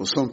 São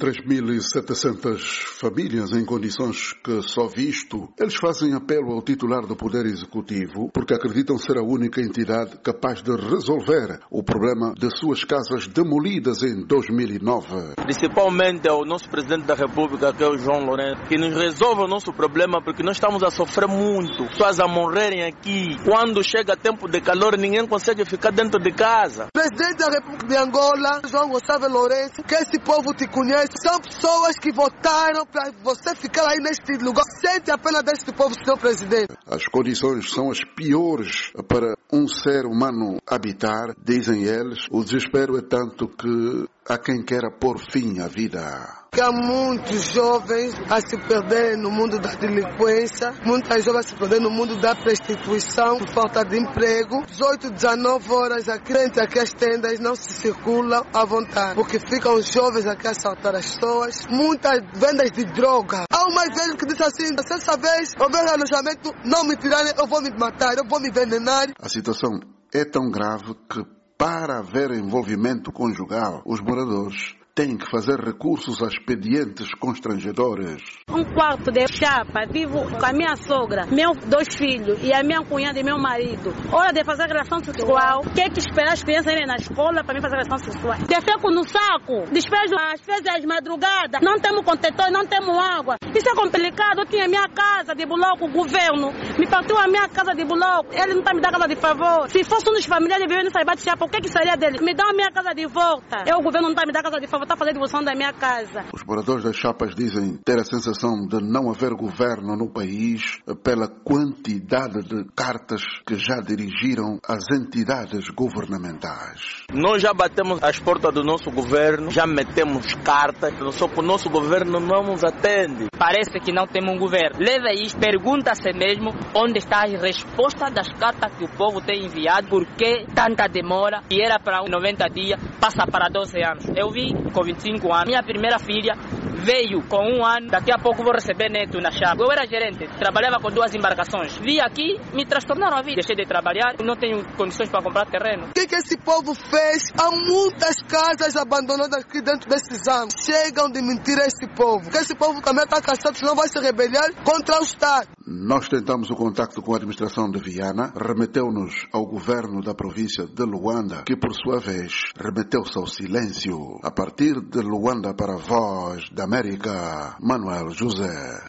3.700 famílias em condições que só visto. Eles fazem apelo ao titular do Poder Executivo porque acreditam ser a única entidade capaz de resolver o problema de suas casas demolidas em 2009. Principalmente ao nosso Presidente da República, que é o João Lourenço, que nos resolva o nosso problema porque nós estamos a sofrer muito. Pessoas a morrerem aqui. Quando chega tempo de calor, ninguém consegue ficar dentro de casa. Presidente da República de Angola, João Gonçalves Lourenço, que esse povo te conhece, são pessoas que votaram para você ficar aí neste lugar. Sente a pena deste povo, senhor presidente. As condições são as piores para um ser humano habitar, dizem eles. O desespero é tanto que há quem queira pôr fim à vida. Há muitos jovens a se perderem no mundo da delinquência, muitas jovens a se perderem no mundo da prostituição, por falta de emprego. 18, 19 horas aqui frente aqui as tendas não se circulam à vontade, porque ficam os jovens aqui a assaltar as pessoas. Muitas vendas de droga. Há um mais velho que disse assim: se essa vez houver alojamento, não me tirarem, eu vou me matar, eu vou me envenenar. A situação é tão grave que, para haver envolvimento conjugal, os moradores têm que fazer recursos a expedientes constrangedores. Um quarto de chapa, vivo com a minha sogra, meus 2 filhos e a minha cunhada e meu marido. Hora de fazer relação sexual, quer que esperar as crianças irem na escola para mim fazer relação sexual. Defeco no saco, despejo às vezes às madrugadas, não temos contentor, não temos água. Isso é complicado. Eu tinha minha casa de bloco, o governo me partiu a minha casa de bloco, ele não está me dando casa de favor. Se fosse um dos familiares vivendo nessa bate chapa, o que seria dele? Me dá a minha casa de volta. O governo não está me dando casa de favor. Está fazendo devolução da minha casa. Os moradores das chapas dizem ter a sensação de não haver governo no país pela quantidade de cartas que já dirigiram às entidades governamentais. Nós já batemos as portas do nosso governo, já metemos cartas, só que o nosso governo não nos atende. Parece que não temos um governo. Leva isso, pergunta a si mesmo onde está a resposta das cartas que o povo tem enviado, por que tanta demora, e era para 90 dias, passa para 12 anos. Eu vi com 25 anos, minha primeira filha veio com 1 ano, daqui a pouco vou receber neto na chave. Eu era gerente, trabalhava com 2 embarcações. Vi aqui, me transtornaram a vida. Deixei de trabalhar, não tenho condições para comprar terreno. O que esse povo fez? Há muitas casas abandonadas aqui dentro desses anos. Chegam de mentir a esse povo. Porque esse povo também está cansado, senão vai se rebeliar contra o Estado. Nós tentamos o contacto com a administração de Viana, remeteu-nos ao governo da província de Luanda, que por sua vez remeteu-se ao silêncio. A partir de Luanda para a Voz da América, Manuel José.